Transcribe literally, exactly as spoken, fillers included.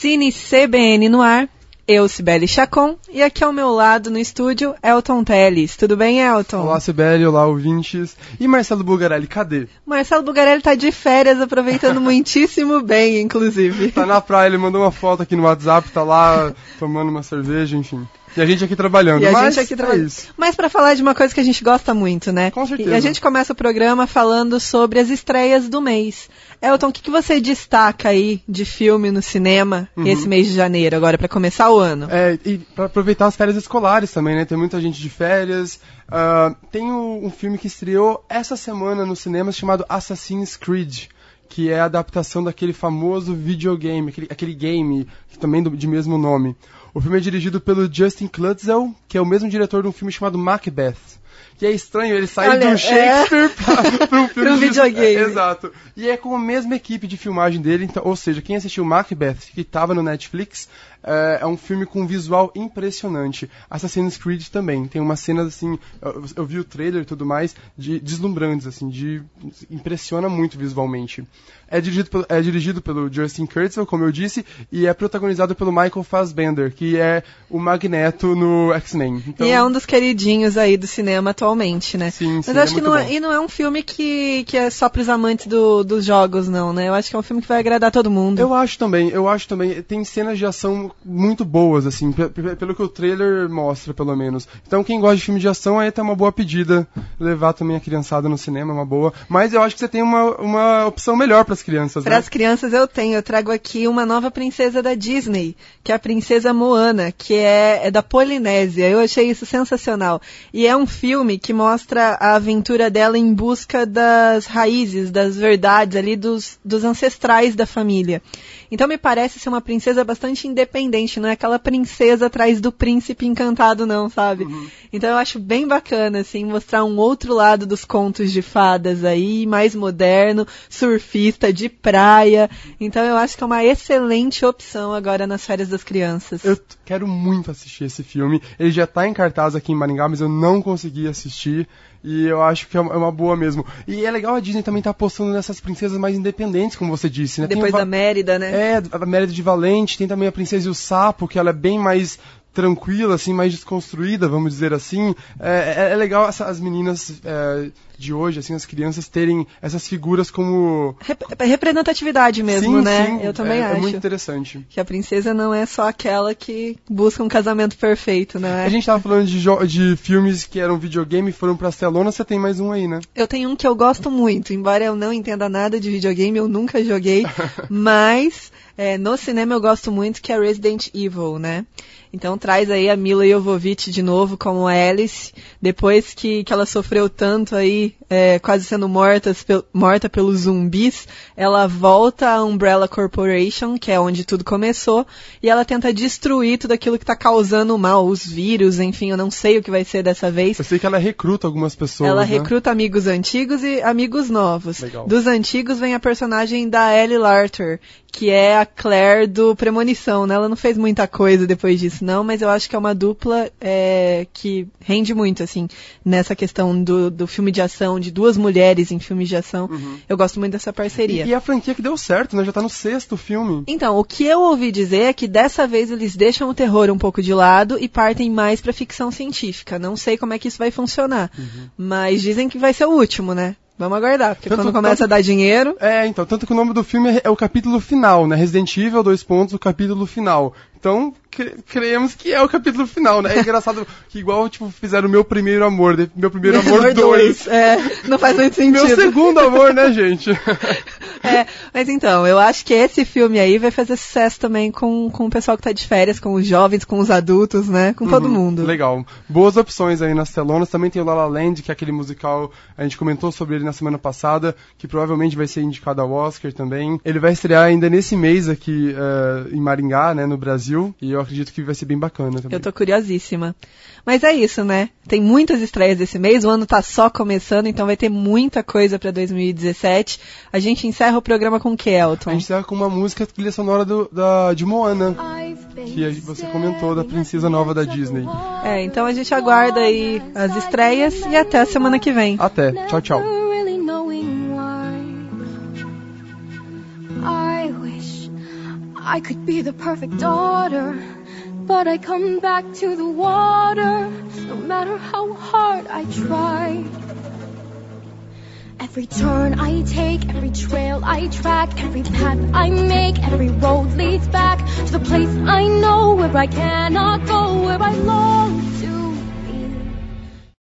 Cine C B N no ar, eu, Cibele Chacon, e aqui ao meu lado no estúdio, Elton Teles. Tudo bem, Elton? Olá, Cibele, olá, ouvintes. E Marcelo Bugarelli, cadê? Marcelo Bugarelli tá de férias, aproveitando muitíssimo bem, inclusive. Tá na praia, ele mandou uma foto aqui no WhatsApp, tá lá tomando uma cerveja, enfim. E a gente aqui trabalhando, e a mas gente aqui tra... é isso. Mas pra falar de uma coisa que a gente gosta muito, né? Com certeza. E a gente começa o programa falando sobre as estreias do mês. Elton, o que, que você destaca aí de filme no cinema uhum. esse mês de janeiro, agora pra começar o ano? É, e pra aproveitar as férias escolares também, né? Tem muita gente de férias. Uh, tem um, um filme que estreou essa semana no cinema chamado Assassin's Creed, que é a adaptação daquele famoso videogame, aquele, aquele game também do, de mesmo nome. O filme é dirigido pelo Justin Klutzel, que é o mesmo diretor de um filme chamado Macbeth. Que é estranho, ele sai Olha, do Shakespeare é... para um filme um de... videogame. É, exato. E é com a mesma equipe de filmagem dele, então, ou seja, quem assistiu Macbeth, que estava no Netflix, é, é um filme com um visual impressionante. Assassin's Creed também, tem umas cenas assim, eu, eu vi o trailer e tudo mais, de deslumbrantes, assim, de impressiona muito visualmente. É dirigido, pelo, é dirigido pelo Justin Kurzel, como eu disse, e é protagonizado pelo Michael Fassbender, que é o Magneto no X-Men. Então... E é um dos queridinhos aí do cinema atualmente, né? Sim, sim. Mas acho é que não é, e não é um filme que, que é só pros amantes do, dos jogos, não, né? Eu acho que é um filme que vai agradar todo mundo. Eu acho também, eu acho também. Tem cenas de ação muito boas, assim, p- p- pelo que o trailer mostra, pelo menos. Então quem gosta de filme de ação aí tá uma boa pedida. Levar também a criançada no cinema é uma boa. Mas eu acho que você tem uma, uma opção melhor pras crianças, Para né? as crianças eu tenho, eu trago aqui uma nova princesa da Disney, que é a princesa Moana, que é, é da Polinésia. Eu achei isso sensacional. E é um filme que mostra a aventura dela em busca das raízes, das verdades ali, dos, dos ancestrais da família. Então me parece ser uma princesa bastante independente, não é aquela princesa atrás do príncipe encantado não, sabe? Uhum. Então eu acho bem bacana, assim, mostrar um outro lado dos contos de fadas aí, mais moderno, surfista, de praia. Então eu acho que é uma excelente opção agora nas férias das crianças. Eu quero muito assistir esse filme. Ele já tá em cartaz aqui em Maringá, mas eu não consegui assistir. E eu acho que é uma boa mesmo. E é legal a Disney também tá apostando nessas princesas mais independentes, como você disse, né? Depois tem da Va- Mérida, né? É, a Mérida de Valente, tem também a Princesa e o Sapo, que ela é bem mais tranquila, assim, mais desconstruída, vamos dizer assim. É, é, é legal essa, as meninas é, de hoje, assim, as crianças terem essas figuras como... Rep- representatividade mesmo, sim, né? Sim, eu também é, acho. É muito interessante. Que a princesa não é só aquela que busca um casamento perfeito, não é? A gente tava falando de, jo- de filmes que eram videogame e foram pra telona, você tem mais um aí, né? Eu tenho um que eu gosto muito, embora eu não entenda nada de videogame, eu nunca joguei, mas é, no cinema eu gosto muito, que é Resident Evil, né? Então traz aí a Mila Jovovich de novo como Alice, depois que, que ela sofreu tanto aí, é, quase sendo morta, pe- morta pelos zumbis, ela volta à Umbrella Corporation, que é onde tudo começou, e ela tenta destruir tudo aquilo que está causando o mal, os vírus, enfim, eu não sei o que vai ser dessa vez. Eu sei que ela recruta algumas pessoas, Ela né? recruta amigos antigos e amigos novos. Legal. Dos antigos vem a personagem da Ellie Larter, que é a Claire do Premonição, né? Ela não fez muita coisa depois disso, não, mas eu acho que é uma dupla é, que rende muito, assim, nessa questão do, do filme de ação, de duas mulheres em filmes de ação. Uhum. Eu gosto muito dessa parceria. E, e a franquia que deu certo, né? Já tá no sexto filme. Então, o que eu ouvi dizer é que dessa vez eles deixam o terror um pouco de lado e partem mais pra ficção científica. Não sei como é que isso vai funcionar, uhum. mas dizem que vai ser o último, né? Vamos aguardar, porque tanto, quando começa tanto, a dar dinheiro... É, então, tanto que o nome do filme é, é o capítulo final, né? Resident Evil, dois pontos, o capítulo final. Então, cre- creemos que é o capítulo final, né? É engraçado que igual, tipo, fizeram Meu Primeiro Amor, de, Meu Primeiro Amor dois. É, não faz muito sentido. Meu segundo amor, né, gente? É, mas então, eu acho que esse filme aí vai fazer sucesso também com, com o pessoal que tá de férias, com os jovens, com os adultos, né? Com todo uhum, mundo. Legal. Boas opções aí nas telonas. Também tem o La La Land, que é aquele musical, a gente comentou sobre ele na semana passada, que provavelmente vai ser indicado ao Oscar também. Ele vai estrear ainda nesse mês aqui uh, em Maringá, né, no Brasil, e eu acredito que vai ser bem bacana também. Eu tô curiosíssima. Mas é isso, né? Tem muitas estreias esse mês, o ano tá só começando, então vai ter muita coisa pra dois mil e dezessete. A gente encerra o programa com o que, Elton? A gente encerra com uma música trilha sonora do, da, de Moana, que você comentou, da princesa nova da Disney. É, então a gente aguarda aí as estreias e até a semana que vem. Até. Tchau, tchau. I could be the perfect daughter, but I come back to the water, no matter how hard I try. Every turn I take, every trail I track, every path I make, every road leads back to the place I know, where I cannot go, where I long to